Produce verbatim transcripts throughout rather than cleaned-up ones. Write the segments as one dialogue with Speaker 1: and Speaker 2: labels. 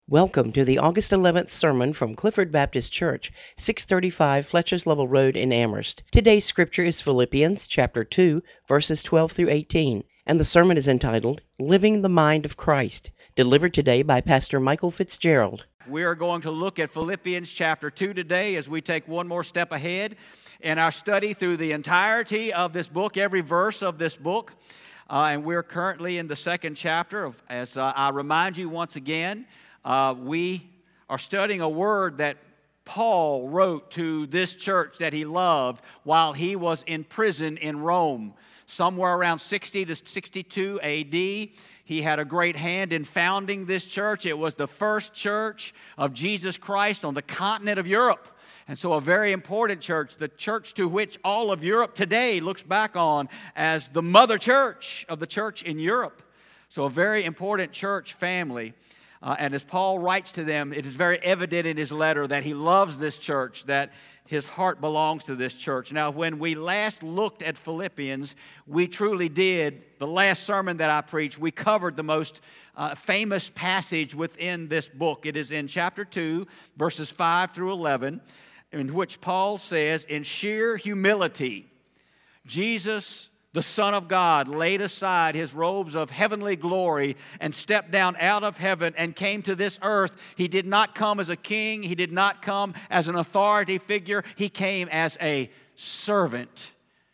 Speaker 1: Welcome to the August eleventh sermon from Clifford Baptist Church, six thirty-five Fletcher's Level Road in Amherst. Today's scripture is Philippians chapter two, verses twelve through eighteen, and the sermon is entitled, Living the Mind of Christ, delivered today by Pastor Michael Fitzgerald.
Speaker 2: We are going to look at Philippians chapter two today as we take one more step ahead in our study through the entirety of this book, every verse of this book. Uh, and we're currently in the second chapter. Of, as uh, I remind you once again, Uh, we are studying a word that Paul wrote to this church that he loved while he was in prison in Rome. Somewhere around sixty to sixty-two A D, he had a great hand in founding this church. It was the first church of Jesus Christ on the continent of Europe. And so a very important church, the church to which all of Europe today looks back on as the mother church of the church in Europe. So a very important church family. Uh, and as Paul writes to them, it is very evident in his letter that he loves this church, that his heart belongs to this church. Now, when we last looked at Philippians, we truly did. The last sermon that I preached, we covered the most uh, famous passage within this book. It is in chapter two, verses five through eleven, in which Paul says, in sheer humility, Jesus, the Son of God, laid aside his robes of heavenly glory and stepped down out of heaven and came to this earth. He did not come as a king. He did not come as an authority figure. He came as a servant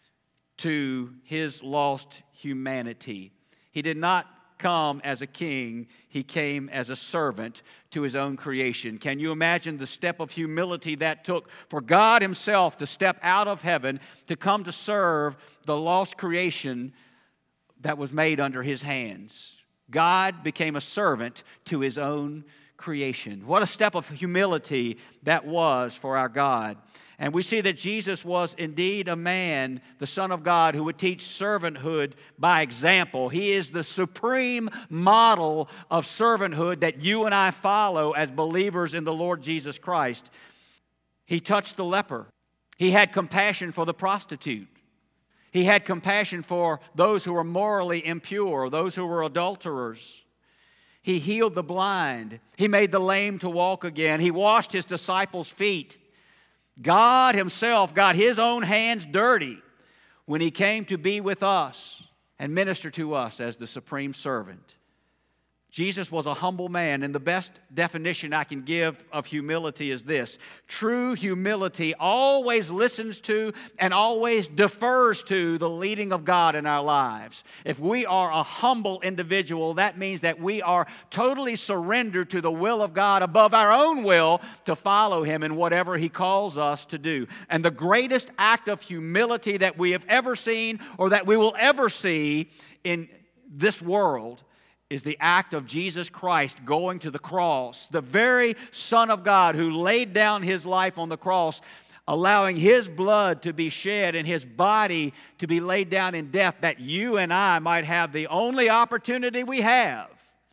Speaker 2: to his lost humanity. He did not come as a king. He came as a servant to his own creation. Can you imagine the step of humility that took for God himself to step out of heaven to come to serve the lost creation that was made under his hands? God became a servant to his own creation. What a step of humility that was for our God. And we see that Jesus was indeed a man, the Son of God, who would teach servanthood by example. He is the supreme model of servanthood that you and I follow as believers in the Lord Jesus Christ. He touched the leper. He had compassion for the prostitute. He had compassion for those who were morally impure, those who were adulterers. He healed the blind. He made the lame to walk again. He washed his disciples' feet. God himself got his own hands dirty when he came to be with us and minister to us as the supreme servant. Jesus was a humble man, and the best definition I can give of humility is this. True humility always listens to and always defers to the leading of God in our lives. If we are a humble individual, that means that we are totally surrendered to the will of God above our own will to follow him in whatever he calls us to do. And the greatest act of humility that we have ever seen or that we will ever see in this world is the act of Jesus Christ going to the cross, the very Son of God who laid down his life on the cross, allowing his blood to be shed and his body to be laid down in death, that you and I might have the only opportunity we have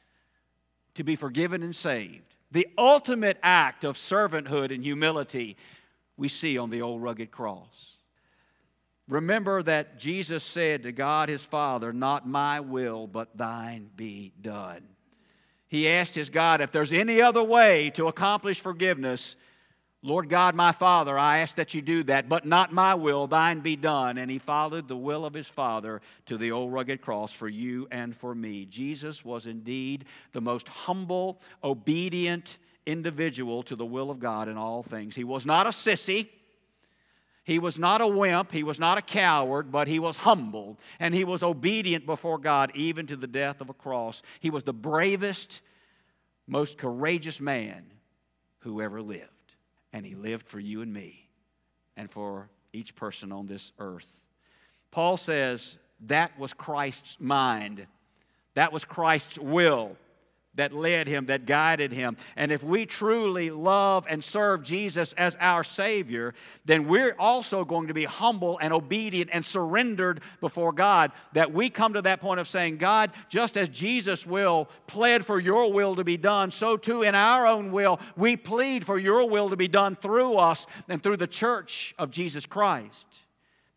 Speaker 2: to be forgiven and saved. The ultimate act of servanthood and humility we see on the old rugged cross. Remember that Jesus said to God his Father, not my will, but thine be done. He asked his God, if there's any other way to accomplish forgiveness, Lord God, my Father, I ask that you do that, but not my will, thine be done. And he followed the will of his Father to the old rugged cross for you and for me. Jesus was indeed the most humble, obedient individual to the will of God in all things. He was not a sissy. He was not a wimp, he was not a coward, but he was humble, and he was obedient before God, even to the death of a cross. He was the bravest, most courageous man who ever lived, and he lived for you and me, and for each person on this earth. Paul says that was Christ's mind, that was Christ's will that led him, that guided him. And if we truly love and serve Jesus as our Savior, then we're also going to be humble and obedient and surrendered before God, that we come to that point of saying, God, just as Jesus' will pled for your will to be done, so too in our own will, we plead for your will to be done through us and through the church of Jesus Christ.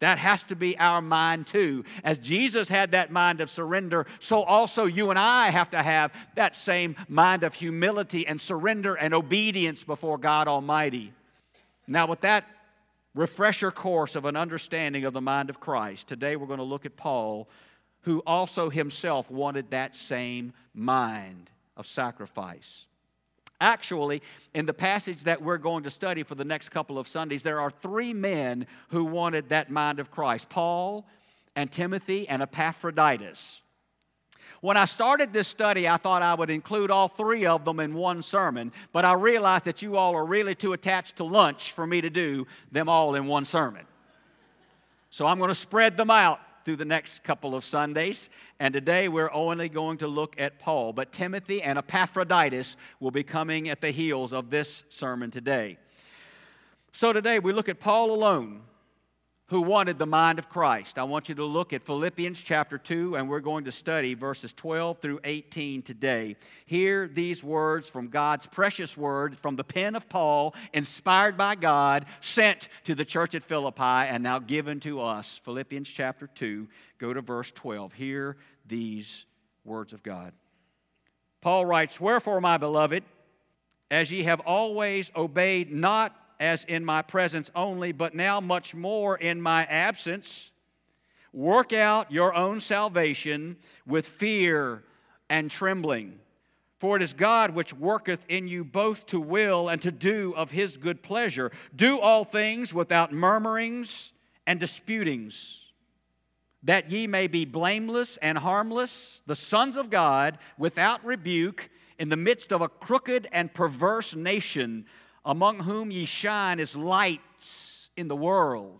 Speaker 2: That has to be our mind too. As Jesus had that mind of surrender, so also you and I have to have that same mind of humility and surrender and obedience before God Almighty. Now, with that refresher course of an understanding of the mind of Christ, today we're going to look at Paul, who also himself wanted that same mind of sacrifice. Actually, in the passage that we're going to study for the next couple of Sundays, there are three men who wanted that mind of Christ: Paul and Timothy and Epaphroditus. When I started this study, I thought I would include all three of them in one sermon, but I realized that you all are really too attached to lunch for me to do them all in one sermon. So I'm going to spread them out through the next couple of Sundays, and today we're only going to look at Paul, but Timothy and Epaphroditus will be coming at the heels of this sermon today. So today we look at Paul alone, who wanted the mind of Christ. I want you to look at Philippians chapter two, and we're going to study verses twelve through eighteen today. Hear these words from God's precious word, from the pen of Paul, inspired by God, sent to the church at Philippi, and now given to us. Philippians chapter two, go to verse twelve. Hear these words of God. Paul writes, "Wherefore, my beloved, as ye have always obeyed, not as in my presence only, but now much more in my absence, work out your own salvation with fear and trembling. For it is God which worketh in you both to will and to do of His good pleasure. Do all things without murmurings and disputings, that ye may be blameless and harmless, the sons of God, without rebuke, in the midst of a crooked and perverse nation, among whom ye shine as lights in the world,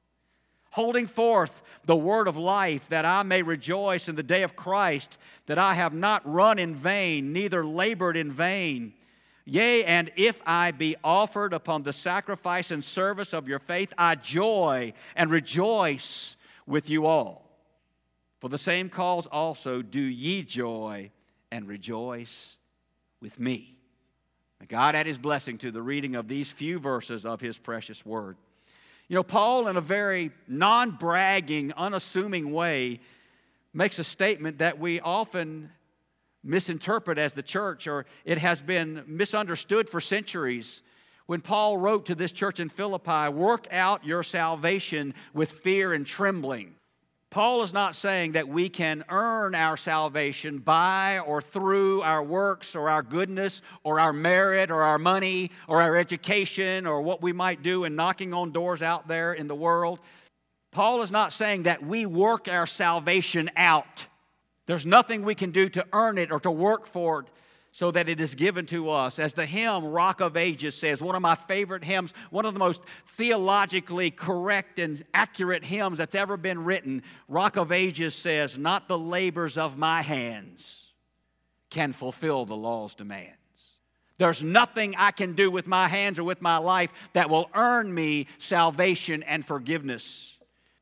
Speaker 2: holding forth the word of life, that I may rejoice in the day of Christ, that I have not run in vain, neither labored in vain. Yea, and if I be offered upon the sacrifice and service of your faith, I joy and rejoice with you all. For the same cause also do ye joy and rejoice with me." May God add His blessing to the reading of these few verses of His precious word. You know, Paul, in a very non-bragging, unassuming way, makes a statement that we often misinterpret as the church, or it has been misunderstood for centuries. When Paul wrote to this church in Philippi, "Work out your salvation with fear and trembling." Paul is not saying that we can earn our salvation by or through our works or our goodness or our merit or our money or our education or what we might do in knocking on doors out there in the world. Paul is not saying that we work our salvation out. There's nothing we can do to earn it or to work for it so that it is given to us. As the hymn Rock of Ages says, one of my favorite hymns, one of the most theologically correct and accurate hymns that's ever been written, Rock of Ages says, "Not the labors of my hands can fulfill the law's demands." There's nothing I can do with my hands or with my life that will earn me salvation and forgiveness.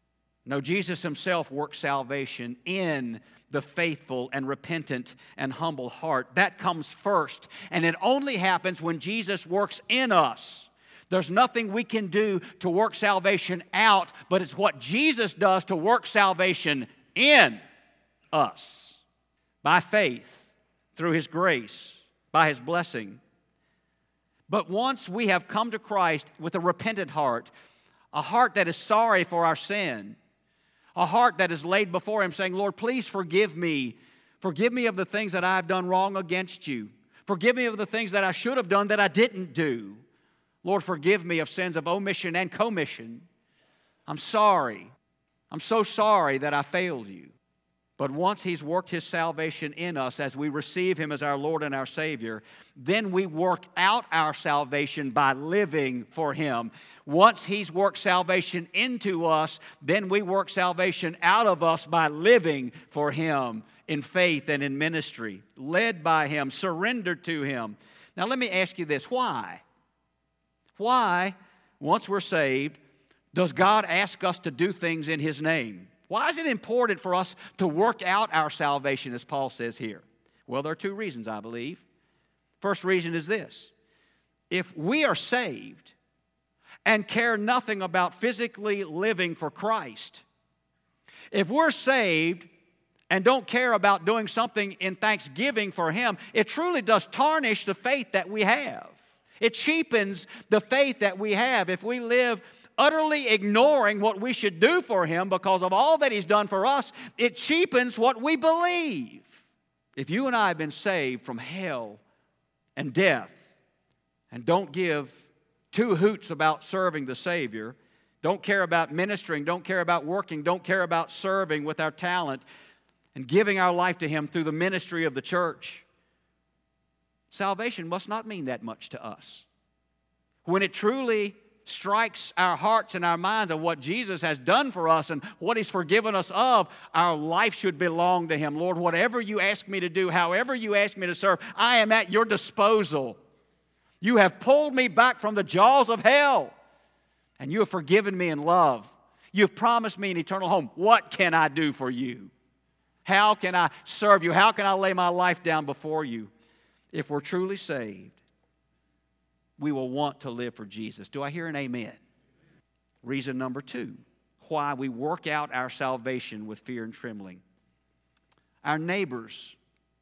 Speaker 2: No, Jesus Himself worked salvation in the faithful and repentant and humble heart. That comes first, and it only happens when Jesus works in us. There's nothing we can do to work salvation out, but it's what Jesus does to work salvation in us by faith, through His grace, by His blessing. But once we have come to Christ with a repentant heart, a heart that is sorry for our sin, a heart that is laid before Him saying, "Lord, please forgive me. Forgive me of the things that I have done wrong against you. Forgive me of the things that I should have done that I didn't do. Lord, forgive me of sins of omission and commission. I'm sorry. I'm so sorry that I failed you." But once He's worked His salvation in us as we receive Him as our Lord and our Savior, then we work out our salvation by living for Him. Once He's worked salvation into us, then we work salvation out of us by living for Him in faith and in ministry, led by Him, surrendered to Him. Now let me ask you this, why? Why, once we're saved, does God ask us to do things in His name? Why is it important for us to work out our salvation, as Paul says here? Well, there are two reasons, I believe. First reason is this: if we are saved, and care nothing about physically living for Christ. If we're saved and don't care about doing something in thanksgiving for Him, it truly does tarnish the faith that we have. It cheapens the faith that we have if we live utterly ignoring what we should do for Him because of all that He's done for us. It cheapens what we believe. If you and I have been saved from hell and death and don't give two hoots about serving the Savior, don't care about ministering, don't care about working, don't care about serving with our talent and giving our life to Him through the ministry of the church, salvation must not mean that much to us. When it truly strikes our hearts and our minds of what Jesus has done for us and what He's forgiven us of, our life should belong to Him. Lord, whatever You ask me to do, however You ask me to serve, I am at Your disposal. You have pulled me back from the jaws of hell, and You have forgiven me in love. You have promised me an eternal home. What can I do for You? How can I serve You? How can I lay my life down before You? If we're truly saved, we will want to live for Jesus. Do I hear an amen? Reason number two, why we work out our salvation with fear and trembling. Our neighbors,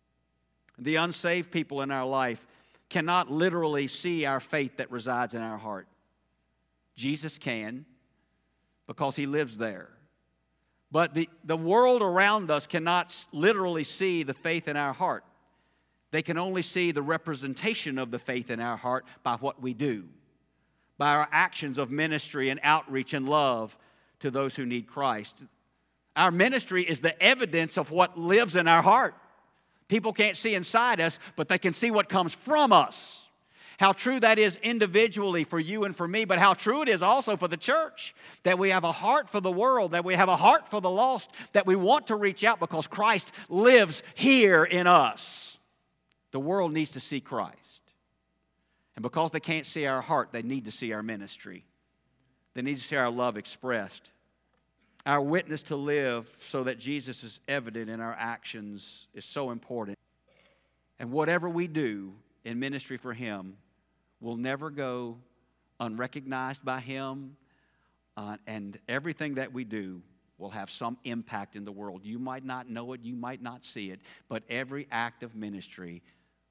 Speaker 2: the unsaved people in our life, cannot literally see our faith that resides in our heart. Jesus can, because He lives there. But the, the world around us cannot literally see the faith in our heart. They can only see the representation of the faith in our heart by what we do, by our actions of ministry and outreach and love to those who need Christ. Our ministry is the evidence of what lives in our heart. People can't see inside us, but they can see what comes from us. How true that is individually for you and for me, but how true it is also for the church, that we have a heart for the world, that we have a heart for the lost, that we want to reach out because Christ lives here in us. The world needs to see Christ. And because they can't see our heart, they need to see our ministry. They need to see our love expressed. Our witness to live so that Jesus is evident in our actions is so important. And whatever we do in ministry for Him will never go unrecognized by Him. Uh, and everything that we do will have some impact in the world. You might not know it, you might not see it, but every act of ministry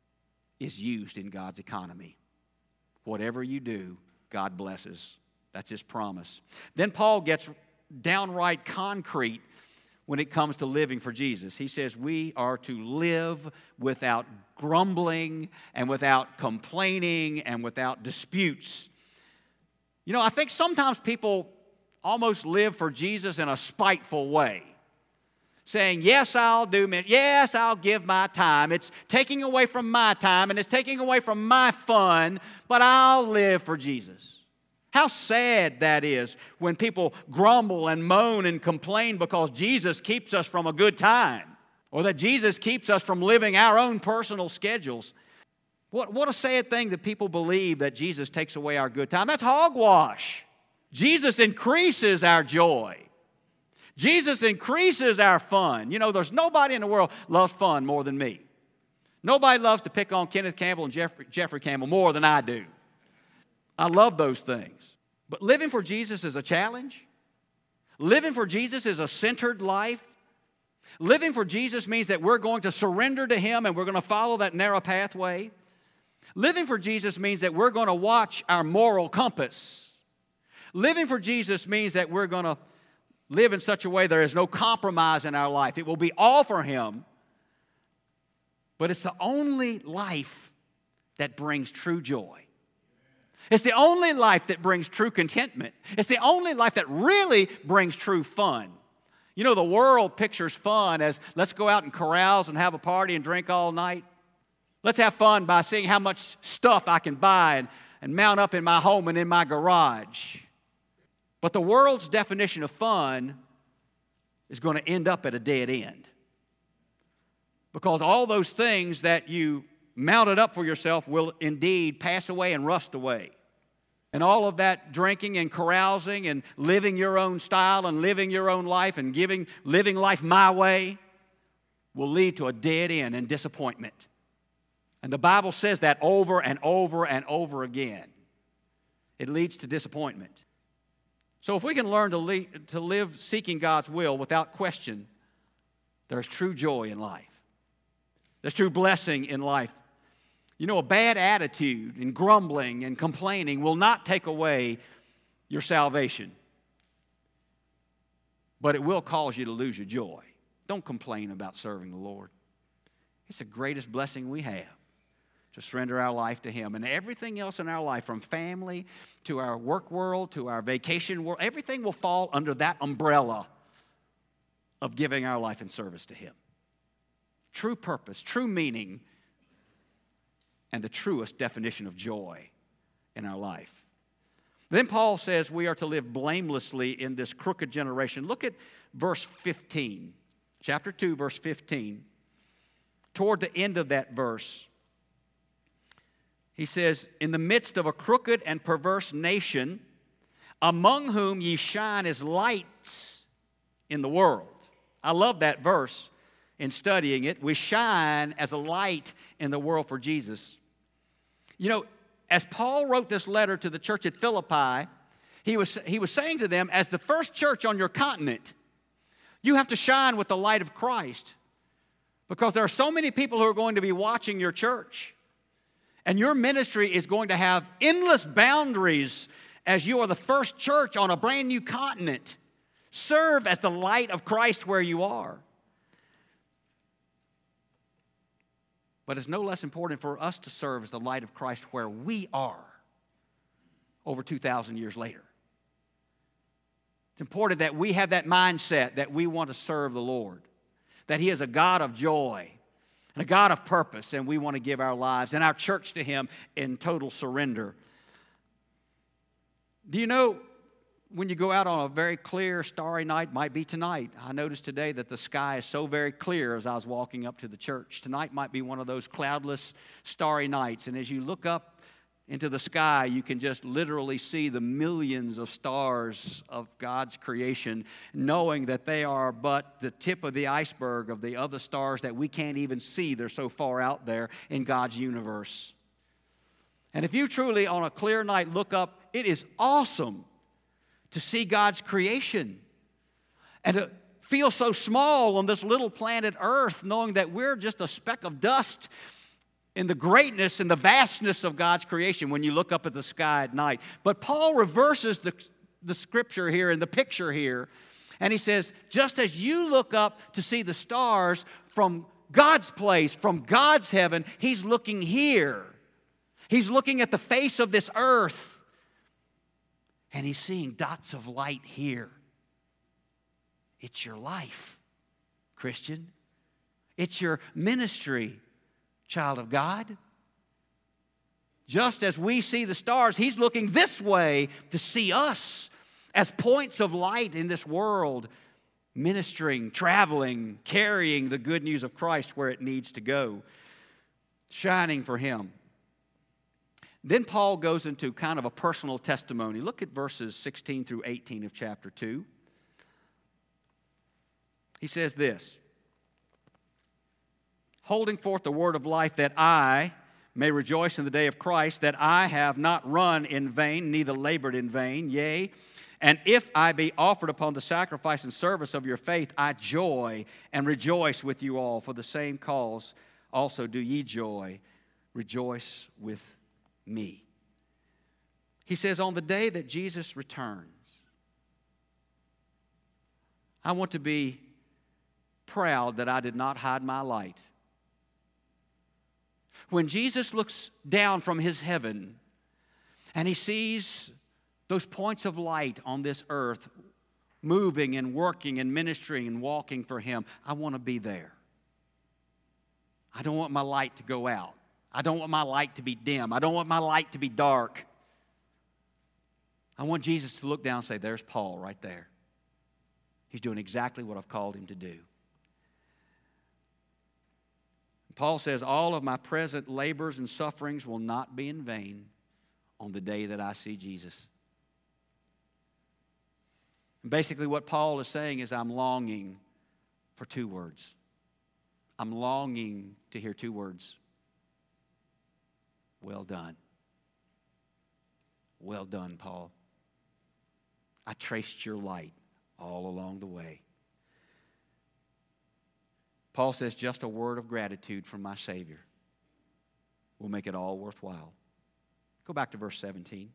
Speaker 2: is used in God's economy. Whatever you do, God blesses. That's His promise. Then Paul gets downright concrete when it comes to living for Jesus. He says we are to live without grumbling and without complaining and without disputes. You know, I think sometimes people almost live for Jesus in a spiteful way, saying, yes, I'll do this. Yes, I'll give my time. It's taking away from my time and it's taking away from my fun, but I'll live for Jesus. How sad that is when people grumble and moan and complain because Jesus keeps us from a good time or that Jesus keeps us from living our own personal schedules. What, what a sad thing that people believe that Jesus takes away our good time. That's hogwash. Jesus increases our joy. Jesus increases our fun. You know, there's nobody in the world loves fun more than me. Nobody loves to pick on Kenneth Campbell and Jeffrey, Jeffrey Campbell more than I do. I love those things. But living for Jesus is a challenge. Living for Jesus is a centered life. Living for Jesus means that we're going to surrender to Him and we're going to follow that narrow pathway. Living for Jesus means that we're going to watch our moral compass. Living for Jesus means that we're going to live in such a way there is no compromise in our life. It will be all for Him. But it's the only life that brings true joy. It's the only life that brings true contentment. It's the only life that really brings true fun. You know, the world pictures fun as let's go out and carouse and have a party and drink all night. Let's have fun by seeing how much stuff I can buy and, and mount up in my home and in my garage. But the world's definition of fun is going to end up at a dead end. Because all those things that you mounted up for yourself will indeed pass away and rust away. And all of that drinking and carousing and living your own style and living your own life and giving, living life my way will lead to a dead end and disappointment. And the Bible says that over and over and over again. It leads to disappointment. So if we can learn to, le- to live seeking God's will without question, there's true joy in life. There's true blessing in life. You know, a bad attitude and grumbling and complaining will not take away your salvation, but it will cause you to lose your joy. Don't complain about serving the Lord. It's the greatest blessing we have, to surrender our life to Him. And everything else in our life, from family to our work world to our vacation world, everything will fall under that umbrella of giving our life in service to Him. True purpose, true meaning, and the truest definition of joy in our life. Then Paul says we are to live blamelessly in this crooked generation. Look at verse fifteen, chapter two, verse fifteen. Toward the end of that verse, he says, in the midst of a crooked and perverse nation, among whom ye shine as lights in the world. I love that verse in studying it. We shine as a light in the world for Jesus. You know, as Paul wrote this letter to the church at Philippi, he was, he was saying to them, as the first church on your continent, you have to shine with the light of Christ, because there are so many people who are going to be watching your church. And your ministry is going to have endless boundaries as you are the first church on a brand new continent. Serve as the light of Christ where you are. But it's no less important for us to serve as the light of Christ where we are over two thousand years later. It's important that we have that mindset that we want to serve the Lord, that He is a God of joy and a God of purpose, and we want to give our lives and our church to Him in total surrender. Do you know, when you go out on a very clear, starry night, might be tonight. I noticed today that the sky is so very clear as I was walking up to the church. Tonight might be one of those cloudless, starry nights. And as you look up into the sky, you can just literally see the millions of stars of God's creation, knowing that they are but the tip of the iceberg of the other stars that we can't even see. They're so far out there in God's universe. And if you truly, on a clear night, look up, it is awesome to see God's creation and to feel so small on this little planet Earth, knowing that we're just a speck of dust in the greatness and the vastness of God's creation when you look up at the sky at night. But Paul reverses the, the scripture here and the picture here, and he says, just as you look up to see the stars from God's place, from God's heaven, He's looking here. He's looking at the face of this earth, and He's seeing dots of light here. It's your life, Christian. It's your ministry, child of God. Just as we see the stars, He's looking this way to see us as points of light in this world, ministering, traveling, carrying the good news of Christ where it needs to go, shining for Him. Then Paul goes into kind of a personal testimony. Look at verses sixteen through eighteen of chapter two. He says this, holding forth the word of life, that I may rejoice in the day of Christ, that I have not run in vain, neither labored in vain. Yea, and if I be offered upon the sacrifice and service of your faith, I joy and rejoice with you all. For the same cause also do ye joy, rejoice with me. He says, on the day that Jesus returns, I want to be proud that I did not hide my light. When Jesus looks down from His heaven and He sees those points of light on this earth moving and working and ministering and walking for Him, I want to be there. I don't want my light to go out. I don't want my light to be dim. I don't want my light to be dark. I want Jesus to look down and say, there's Paul right there. He's doing exactly what I've called him to do. Paul says, all of my present labors and sufferings will not be in vain on the day that I see Jesus. And basically what Paul is saying is, I'm longing for two words. I'm longing to hear two words. Well done. Well done, Paul. I traced your light all along the way. Paul says, just a word of gratitude from my Savior will make it all worthwhile. Go back to verse seventeen.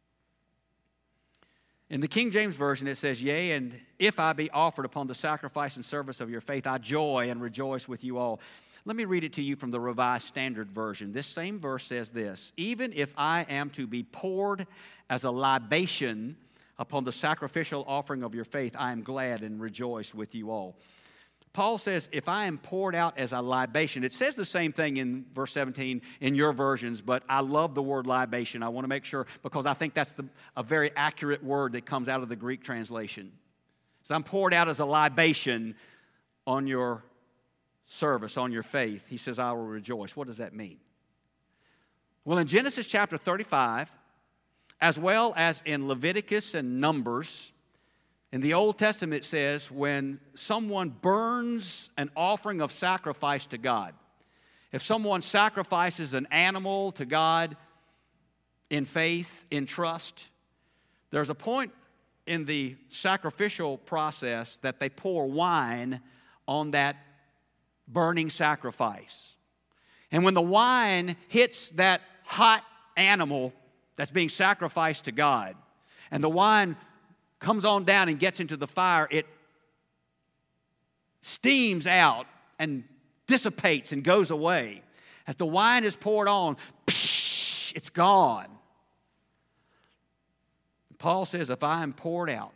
Speaker 2: In the King James Version, it says, yea, and if I be offered upon the sacrifice and service of your faith, I joy and rejoice with you all. Let me read it to you from the Revised Standard Version. This same verse says this, even if I am to be poured as a libation upon the sacrificial offering of your faith, I am glad and rejoice with you all. Paul says, if I am poured out as a libation, it says the same thing in verse seventeen in your versions, but I love the word libation. I want to make sure, because I think that's the, a very accurate word that comes out of the Greek translation. So I'm poured out as a libation on your service, on your faith. He says, I will rejoice. What does that mean? Well, in Genesis chapter thirty-five, as well as in Leviticus and Numbers, in the Old Testament, it says when someone burns an offering of sacrifice to God, if someone sacrifices an animal to God in faith, in trust, there's a point in the sacrificial process that they pour wine on that burning sacrifice. And when the wine hits that hot animal that's being sacrificed to God, and the wine comes on down and gets into the fire, it steams out and dissipates and goes away. As the wine is poured on, psh, it's gone. Paul says, if I am poured out,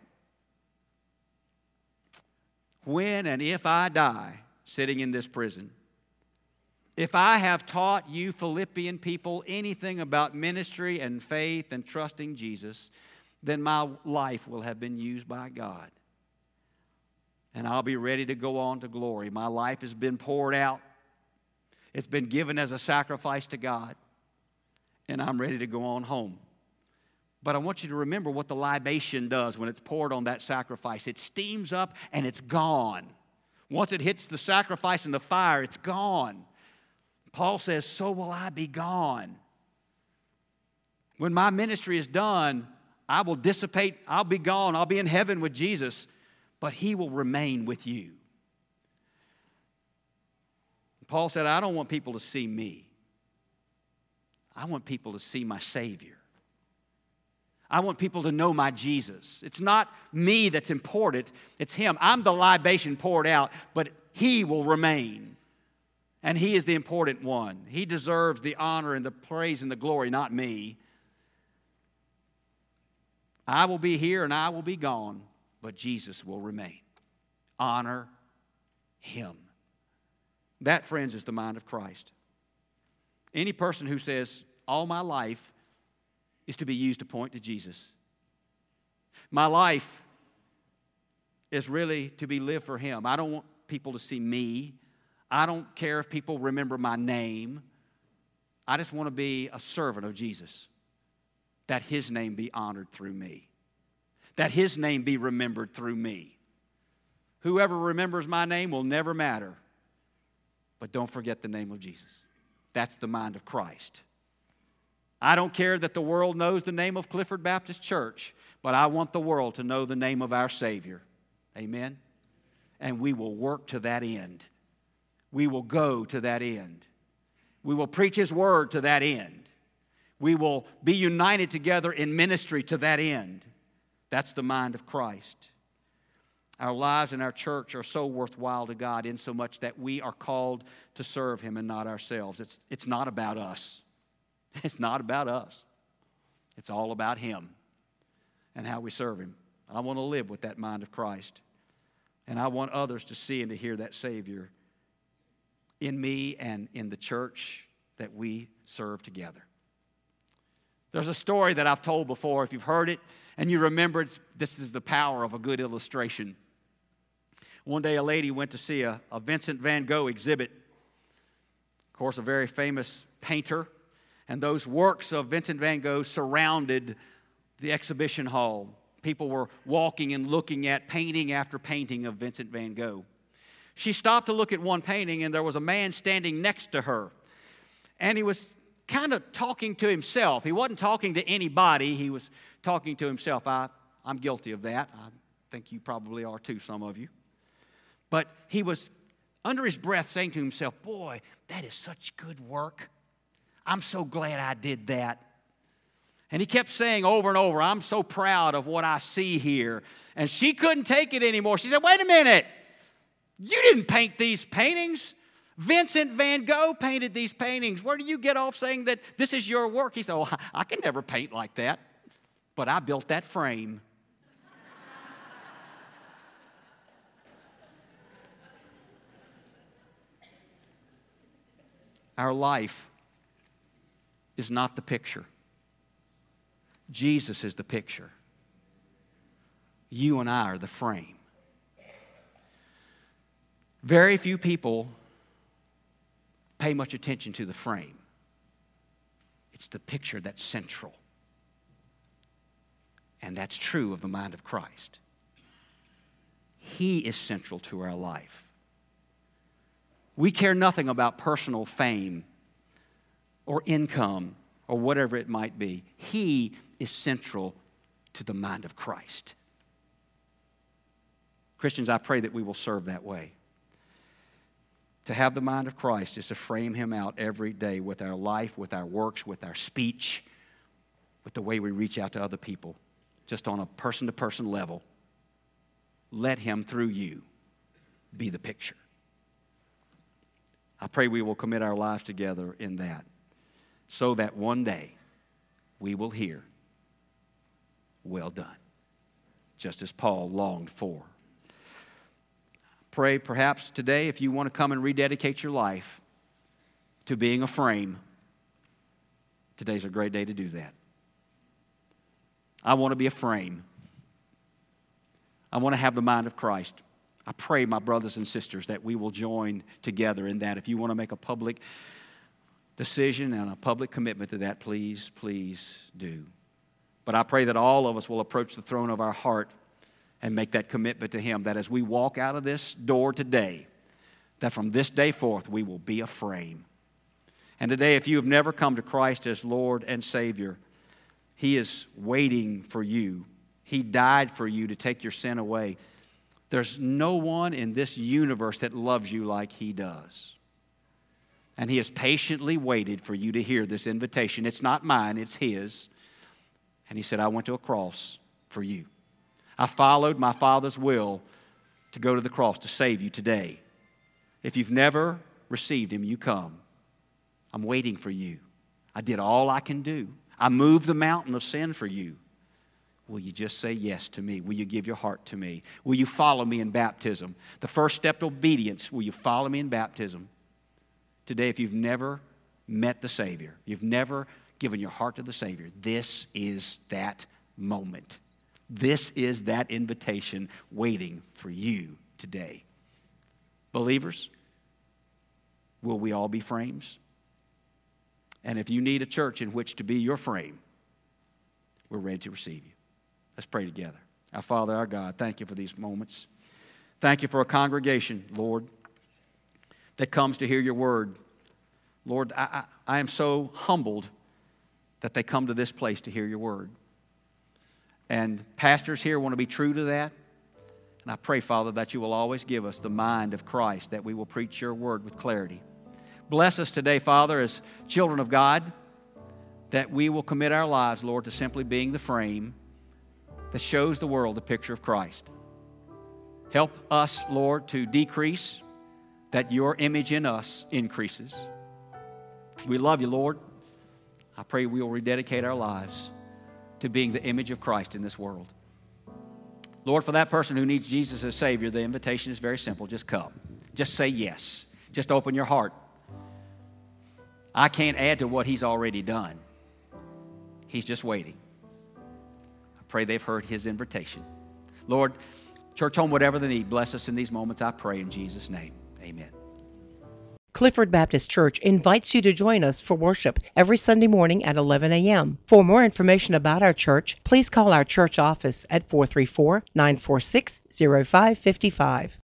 Speaker 2: when and if I die sitting in this prison, if I have taught you Philippian people anything about ministry and faith and trusting Jesus, then my life will have been used by God. And I'll be ready to go on to glory. My life has been poured out. It's been given as a sacrifice to God. And I'm ready to go on home. But I want you to remember what the libation does when it's poured on that sacrifice. It steams up and it's gone. Once it hits the sacrifice in the fire, it's gone. Paul says, so will I be gone. When my ministry is done, I will dissipate, I'll be gone, I'll be in heaven with Jesus, but He will remain with you. Paul said, I don't want people to see me. I want people to see my Savior. I want people to know my Jesus. It's not me that's important, it's Him. I'm the libation poured out, but He will remain. And He is the important one. He deserves the honor and the praise and the glory, not me. I will be here and I will be gone, but Jesus will remain. Honor Him. That, friends, is the mind of Christ. Any person who says, all my life is to be used to point to Jesus. My life is really to be lived for Him. I don't want people to see me. I don't care if people remember my name. I just want to be a servant of Jesus. That His name be honored through me. That His name be remembered through me. Whoever remembers my name will never matter. But don't forget the name of Jesus. That's the mind of Christ. I don't care that the world knows the name of Clifford Baptist Church, but I want the world to know the name of our Savior. Amen? And we will work to that end. We will go to that end. We will preach His word to that end. We will be united together in ministry to that end. That's the mind of Christ. Our lives and our church are so worthwhile to God in so much that we are called to serve Him and not ourselves. It's, it's not about us. It's not about us. It's all about Him and how we serve Him. I want to live with that mind of Christ. And I want others to see and to hear that Savior in me and in the church that we serve together. There's a story that I've told before. If you've heard it and you remember it, this is the power of a good illustration. One day a lady went to see a, a Vincent van Gogh exhibit. Of course, a very famous painter. And those works of Vincent van Gogh surrounded the exhibition hall. People were walking and looking at painting after painting of Vincent van Gogh. She stopped to look at one painting, and there was a man standing next to her. And he was kind of talking to himself. He wasn't talking to anybody. He was talking to himself. I, I'm guilty of that. I think you probably are too, some of you. But he was under his breath saying to himself, boy, that is such good work. I'm so glad I did that. And he kept saying over and over, I'm so proud of what I see here. And she couldn't take it anymore. She said, wait a minute. You didn't paint these paintings. Vincent van Gogh painted these paintings. Where do you get off saying that this is your work? He said, oh, I can never paint like that. But I built that frame. Our life is not the picture. Jesus is the picture. You and I are the frame. Very few people pay much attention to the frame. It's the picture that's central. And that's true of the mind of Christ. He is central to our life. We care nothing about personal fame or income or whatever it might be. He is central to the mind of Christ. Christians, I pray that we will serve that way. To have the mind of Christ is to frame Him out every day with our life, with our works, with our speech, with the way we reach out to other people, just on a person-to-person level. Let Him, through you, be the picture. I pray we will commit our lives together in that, so that one day we will hear, well done, just as Paul longed for. Pray perhaps today, if you want to come and rededicate your life to being a frame, today's a great day to do that. I want to be a frame. I want to have the mind of Christ. I pray, my brothers and sisters, that we will join together in that. If you want to make a public decision and a public commitment to that, please, please do. But I pray that all of us will approach the throne of our heart and make that commitment to Him, that as we walk out of this door today, that from this day forth we will be a frame. And today, if you have never come to Christ as Lord and Savior, He is waiting for you. He died for you to take your sin away. There's no one in this universe that loves you like He does. And He has patiently waited for you to hear this invitation. It's not mine, it's His. And He said, I went to a cross for you. I followed my Father's will to go to the cross to save you today. If you've never received Him, you come. I'm waiting for you. I did all I can do. I moved the mountain of sin for you. Will you just say yes to me? Will you give your heart to me? Will you follow me in baptism? The first step to obedience, will you follow me in baptism? Today, if you've never met the Savior, you've never given your heart to the Savior, this is that moment. This is that invitation waiting for you today. Believers, will we all be frames? And if you need a church in which to be your frame, we're ready to receive you. Let's pray together. Our Father, our God, thank you for these moments. Thank you for a congregation, Lord, that comes to hear your word. Lord, I, I, I am so humbled that they come to this place to hear your word. And pastors here want to be true to that. And I pray, Father, that you will always give us the mind of Christ, that we will preach your word with clarity. Bless us today, Father, as children of God, that we will commit our lives, Lord, to simply being the frame that shows the world the picture of Christ. Help us, Lord, to decrease, that your image in us increases. We love you, Lord. I pray we will rededicate our lives to being the image of Christ in this world. Lord, for that person who needs Jesus as Savior, the invitation is very simple. Just come. Just say yes. Just open your heart. I can't add to what He's already done. He's just waiting. I pray they've heard His invitation. Lord, church home, whatever the need, bless us in these moments, I pray in Jesus' name. Amen.
Speaker 1: Clifford Baptist Church invites you to join us for worship every Sunday morning at eleven a.m. For more information about our church, please call our church office at four three four, nine four six, zero five five five.